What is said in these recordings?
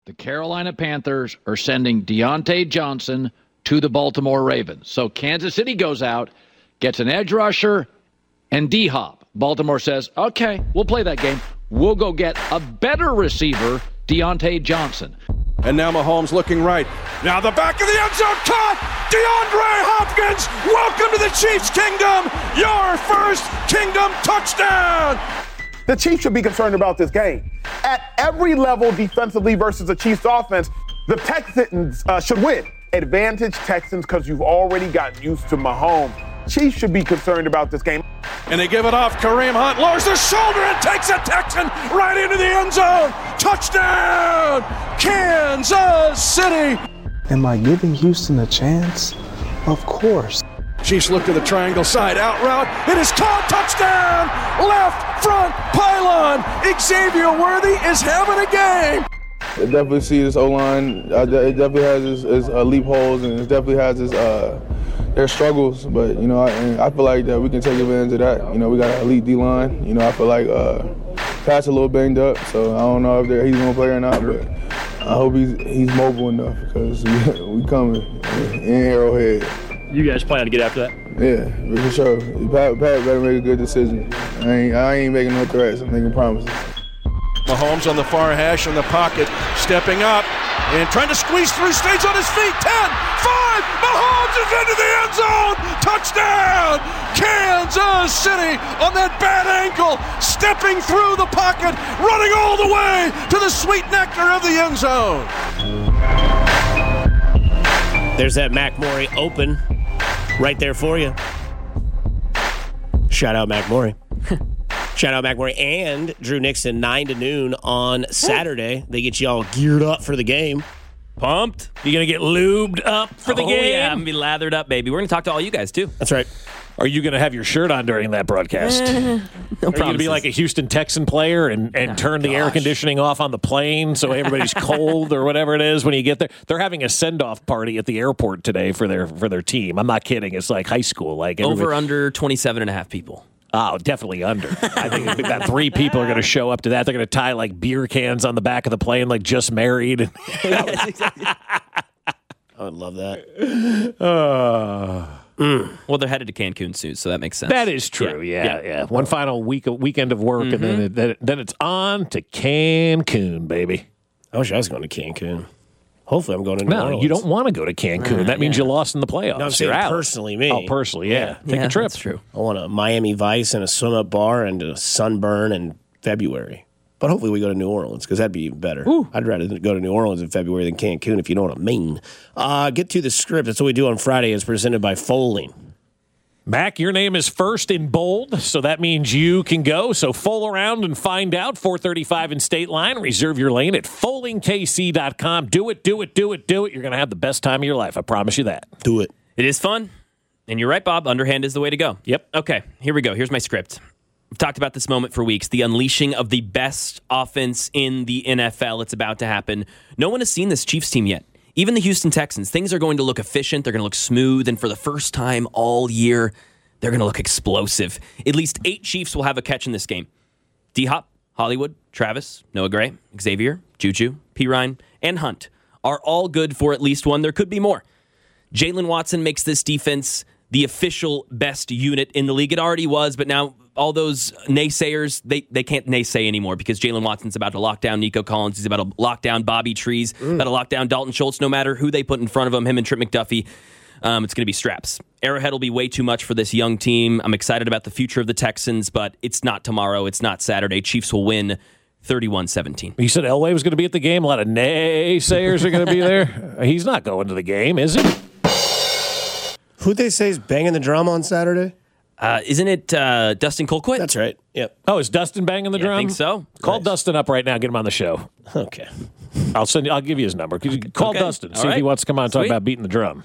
The Carolina Panthers are sending Deontay Johnson to the Baltimore Ravens. So Kansas City goes out, gets an edge rusher, and D-Hop. Baltimore says, okay, we'll play that game. We'll go get a better receiver, Deontay Johnson. And now Mahomes looking right. Now the back of the end zone, caught! DeAndre Hopkins, welcome to the Chiefs kingdom! Your first kingdom touchdown! The Chiefs should be concerned about this game. At every level defensively versus the Chiefs offense, the Texans should win. Advantage Texans because you've already gotten used to Mahomes. Chiefs should be concerned about this game. And they give it off. Kareem Hunt lowers the shoulder and takes a Texan right into the end zone. Touchdown, Kansas City. Am I giving Houston a chance? Of course. Chiefs look to the triangle side out route. It is caught. Touchdown, left front pylon. Xavier Worthy is having a game. I definitely see this O-line. It definitely has its loopholes, and it definitely has its their struggles. But I feel like that we can take advantage of that. We got an elite D-line. I feel like Pat's a little banged up, so I don't know if he's gonna play or not. But I hope he's mobile enough because we coming in Arrowhead. You guys plan to get after that? Yeah, for sure. Pat better make a good decision. I ain't making no threats. I'm making promises. Mahomes on the far hash in the pocket, stepping up and trying to squeeze through, stays on his feet. 10, 5, Mahomes is into the end zone. Touchdown, Kansas City on that bad ankle, stepping through the pocket, running all the way to the sweet nectar of the end zone. There's that McMorey open right there for you. Shout out McMorey. Shout out McMorey and Drew Nixon, 9 to noon on Saturday. They get you all geared up for the game. Pumped. You going to get lubed up for the game? Yeah, I'm going to be lathered up, baby. We're going to talk to all you guys, too. That's right. Are you going to have your shirt on during that broadcast? No Are you going to be like a Houston Texan player and turn the air conditioning off on the plane so everybody's cold or whatever it is when you get there? They're having a send-off party at the airport today for their team. I'm not kidding. It's like high school. Like over under 27.5 people. Oh, defindefinitely under. I think about 3 people are going to show up to that. They're going to tie like beer cans on the back of the plane like just married. I would love that. Well, they're headed to Cancun soon, so that makes sense. That is true. Yeah. One final weekend of work, and then it's on to Cancun, baby. I wish I was going to Cancun. Hopefully, I'm going to New Orleans. No, you don't want to go to Cancun. That means you lost in the playoffs. No, I'm saying personally, me. Oh, personally, yeah. Take a trip. That's true. I want a Miami Vice and a swim-up bar and a sunburn in February. But hopefully we go to New Orleans because that'd be even better. Ooh. I'd rather go to New Orleans in February than Cancun, if you know what I mean. Get to the script. That's what we do on Friday. It's presented by Foaling. Mac, your name is first in bold, so that means you can go. So fool around and find out. 435 in State Line. Reserve your lane at foalingkc.com. Do it. You're going to have the best time of your life. I promise you that. Do it. It is fun. And you're right, Bob. Underhand is the way to go. Yep. Okay, here we go. Here's my script. We've talked about this moment for weeks. The unleashing of the best offense in the NFL. It's about to happen. No one has seen this Chiefs team yet. Even the Houston Texans. Things are going to look efficient. They're going to look smooth. And for the first time all year, they're going to look explosive. At least 8 Chiefs will have a catch in this game. D-Hop, Hollywood, Travis, Noah Gray, Xavier, Juju, Pirine, and Hunt are all good for at least one. There could be more. Jalen Watson makes this defense the official best unit in the league. It already was, but now all those naysayers, they can't naysay anymore because Jalen Watson's about to lock down Nico Collins. He's about to lock down Bobby Trees, about to lock down Dalton Schultz. No matter who they put in front of him and Trent McDuffie, it's going to be straps. Arrowhead will be way too much for this young team. I'm excited about the future of the Texans, but it's not tomorrow. It's not Saturday. Chiefs will win 31-17. You said Elway was going to be at the game. A lot of naysayers are going to be there. He's not going to the game, is he? Who'd they say is banging the drum on Saturday? Isn't it Dustin Colquitt? That's right. Yep. Oh, is Dustin banging the drum? I think so. Call Dustin up right now. Get him on the show. Okay. I'll give you his number. Call Dustin. See if he wants to come on and talk about beating the drum.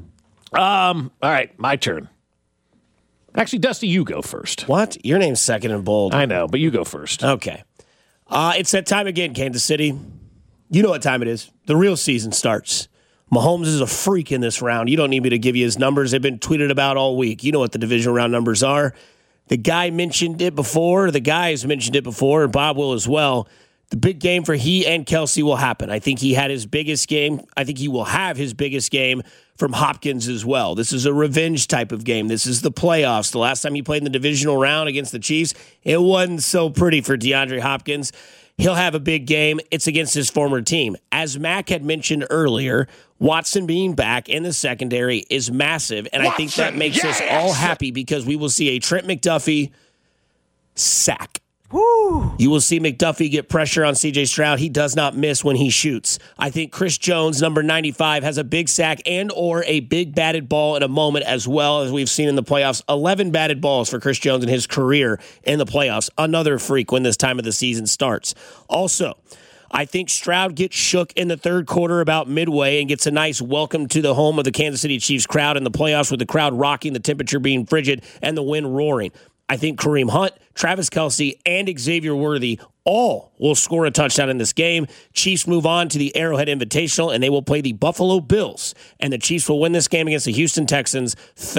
All right, my turn. Actually, Dusty, you go first. What? Your name's second in bold. I know, but you go first. Okay. It's that time again, Kansas City. You know what time it is. The real season starts. Mahomes is a freak in this round. You don't need me to give you his numbers. They've been tweeted about all week. You know what the divisional round numbers are. The guy mentioned it before. The guys mentioned it before, and Bob will as well. The big game for he and Kelce will happen. I think he had his biggest game. I think he will have his biggest game from Hopkins as well. This is a revenge type of game. This is the playoffs. The last time he played in the divisional round against the Chiefs, it wasn't so pretty for DeAndre Hopkins. He'll have a big game. It's against his former team. As Mac had mentioned earlier, Watson being back in the secondary is massive, and I think that makes us all happy because we will see a Trent McDuffie sack. Woo. You will see McDuffie get pressure on C.J. Stroud. He does not miss when he shoots. I think Chris Jones, number 95, has a big sack and or a big batted ball in a moment as well, as we've seen in the playoffs. 11 batted balls for Chris Jones in his career in the playoffs. Another freak when this time of the season starts. Also, I think Stroud gets shook in the third quarter about midway and gets a nice welcome to the home of the Kansas City Chiefs crowd in the playoffs, with the crowd rocking, the temperature being frigid, and the wind roaring. I think Kareem Hunt, Travis Kelce, and Xavier Worthy all will score a touchdown in this game. Chiefs move on to the Arrowhead Invitational, and they will play the Buffalo Bills. And the Chiefs will win this game against the Houston Texans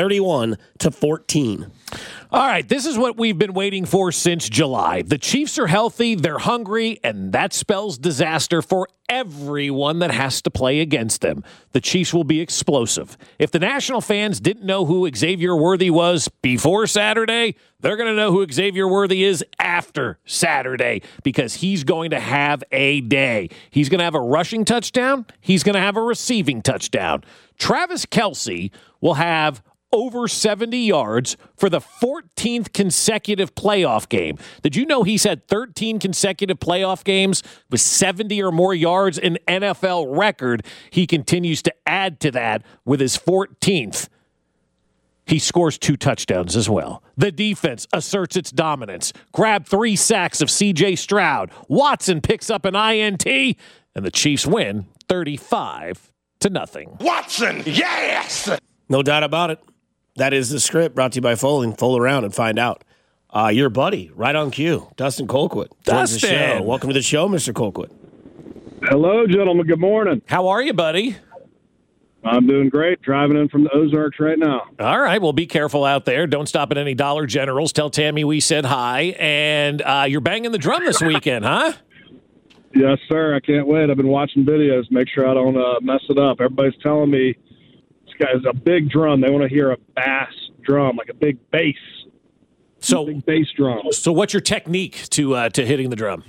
31-14. All right, this is what we've been waiting for since July. The Chiefs are healthy, they're hungry, and that spells disaster for everyone that has to play against them. The Chiefs will be explosive. If the national fans didn't know who Xavier Worthy was before Saturday, they're going to know who Xavier Worthy is after Saturday, because he's going to have a day. He's going to have a rushing touchdown. He's going to have a receiving touchdown. Travis Kelce will have over 70 yards for the 14th consecutive playoff game. Did you know he's had 13 consecutive playoff games with 70 or more yards, an NFL record? He continues to add to that with his 14th. He scores 2 touchdowns as well. The defense asserts its dominance. Grab 3 sacks of C.J. Stroud. Watson picks up an INT, and the Chiefs win 35-0. Watson, yes! No doubt about it. That is the script, brought to you by Folding. Fold around and find out. Your buddy, right on cue, Dustin Colquitt. Dustin! Welcome to the show, Mr. Colquitt. Hello, gentlemen. Good morning. How are you, buddy? I'm doing great. Driving in from the Ozarks right now. All right. Well, be careful out there. Don't stop at any Dollar Generals. Tell Tammy we said hi. And you're banging the drum this weekend, huh? Yes, sir. I can't wait. I've been watching videos. Make sure I don't mess it up. Everybody's telling me this guy's a big drum. They want to hear a bass drum, like a big bass. So big bass drum. So what's your technique to hitting the drum?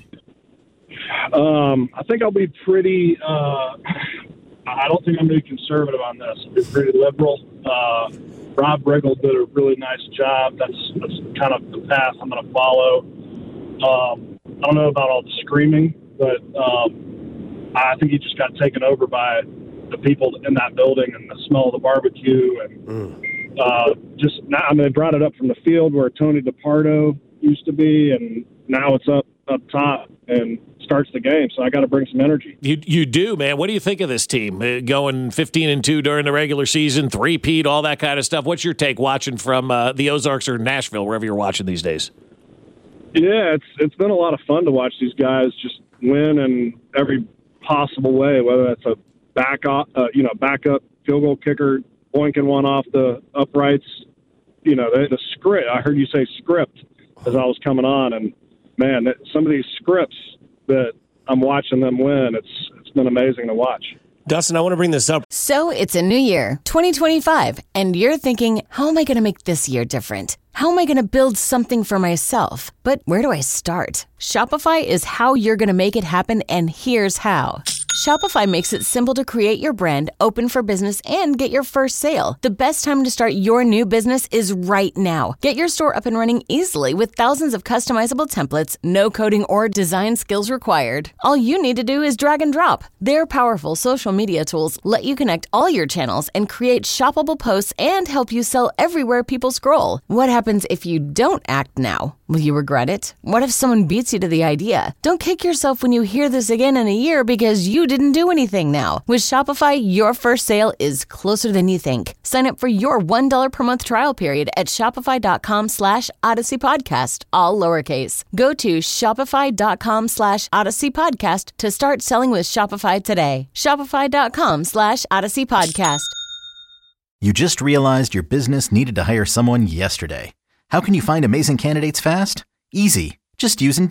I think I'll be pretty. I don't think I'm going to be conservative on this. I'll be pretty liberal. Rob Riggle did a really nice job. That's kind of the path I'm going to follow. I don't know about all the screaming, but I think he just got taken over by the people in that building and the smell of the barbecue. And just now, I mean, they brought it up from the field where Tony DePardo used to be, and now it's up top and starts the game. So I got to bring some energy. You do, man. What do you think of this team going 15-2 during the regular season, three-peat, all that kind of stuff? What's your take watching from the Ozarks or Nashville, wherever you're watching these days? Yeah, it's been a lot of fun to watch these guys just win in every possible way, whether that's a backup field goal kicker boinking one off the uprights. You know, the script. I heard you say script as I was coming on, and man, some of these scripts that I'm watching them win, it's been amazing to watch. Dustin, I want to bring this up. So it's a new year, 2025, and you're thinking, how am I going to make this year different? How am I going to build something for myself? But where do I start? Shopify is how you're going to make it happen, and here's how. Shopify makes it simple to create your brand, open for business, and get your first sale. The best time to start your new business is right now. Get your store up and running easily with thousands of customizable templates, no coding or design skills required. All you need to do is drag and drop. Their powerful social media tools let you connect all your channels and create shoppable posts and help you sell everywhere people scroll. What happens if you don't act now? Will you regret it? What if someone beats you to the idea? Don't kick yourself when you hear this again in a year because you didn't do anything now. With Shopify, your first sale is closer than you think. Sign up for your $1 per month trial period at shopify.com/Odyssey Podcast, all lowercase. Go to shopify.com/Odyssey Podcast to start selling with Shopify today. Shopify.com/Odyssey Podcast. You just realized your business needed to hire someone yesterday. How can you find amazing candidates fast? Easy. Just use Indeed.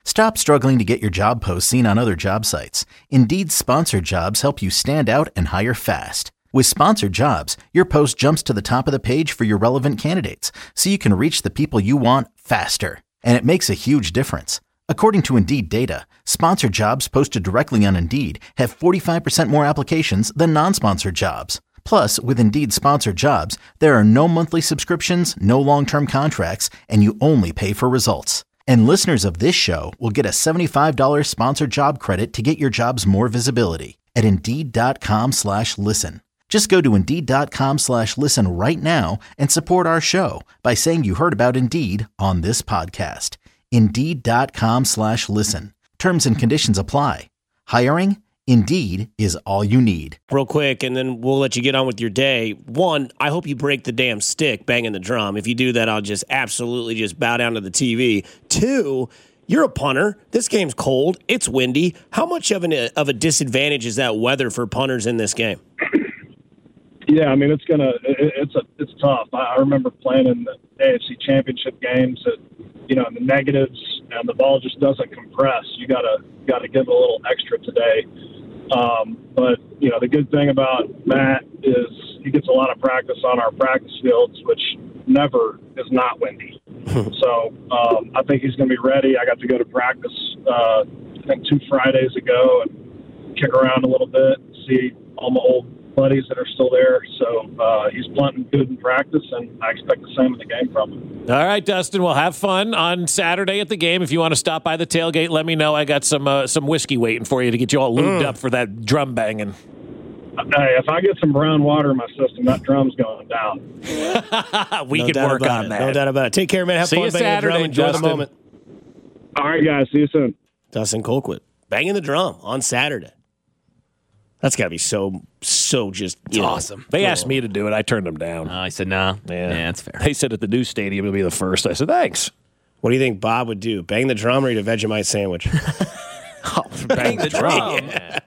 Stop struggling to get your job post seen on other job sites. Indeed's sponsored jobs help you stand out and hire fast. With sponsored jobs, your post jumps to the top of the page for your relevant candidates, so you can reach the people you want faster. And it makes a huge difference. According to Indeed data, sponsored jobs posted directly on Indeed have 45% more applications than non-sponsored jobs. Plus, with Indeed sponsored jobs, there are no monthly subscriptions, no long-term contracts, and you only pay for results. And listeners of this show will get a $75 sponsored job credit to get your jobs more visibility at Indeed.com/listen. Just go to Indeed.com/listen right now and support our show by saying you heard about Indeed on this podcast. Indeed.com/listen. Terms and conditions apply. Hiring? Indeed is all you need. Real quick, and then we'll let you get on with your day. One, I hope you break the damn stick banging the drum. If you do that, I'll just absolutely just bow down to the TV. Two, you're a punter. This game's cold. It's windy. How much of a disadvantage is that weather for punters in this game? Yeah, I mean it's tough. I remember playing in the AFC Championship games that, in the negatives, and the ball just doesn't compress. You gotta give it a little extra today. But the good thing about Matt is he gets a lot of practice on our practice fields, which never is not windy. So I think he's going to be ready. I got to go to practice I think 2 Fridays ago and kick around a little bit, see all my old buddies that are still there. So he's punting good in practice, and I expect the same in the game from him. All right, Dustin, we'll have fun on Saturday at the game. If you want to stop by the tailgate, let me know. I got some whiskey waiting for you to get you all lubed up for that drum banging. Hey, if I get some brown water in my system, that drum's going down. We can work on that. No doubt about it. Take care, man. Have fun banging the drum. Enjoy the moment. All right, guys. See you soon. Dustin Colquitt, banging the drum on Saturday. That's got to be so just awesome. They asked me to do it. I turned them down. I said, nah. Yeah, that's fair. They said at the new stadium it'll be the first. I said, thanks. What do you think Bob would do? Bang the drum or eat a Vegemite sandwich? Bang the drum. Yeah.